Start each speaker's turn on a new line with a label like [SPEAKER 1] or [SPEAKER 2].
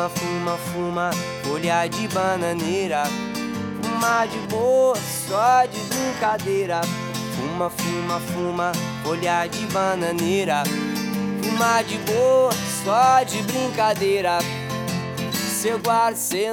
[SPEAKER 1] Fuma, fuma, fuma, folha de bananeira. Fuma de boa, só de brincadeira. Fuma, fuma, fuma, folha de bananeira. Fuma de boa, só de brincadeira. Cê guarda, cê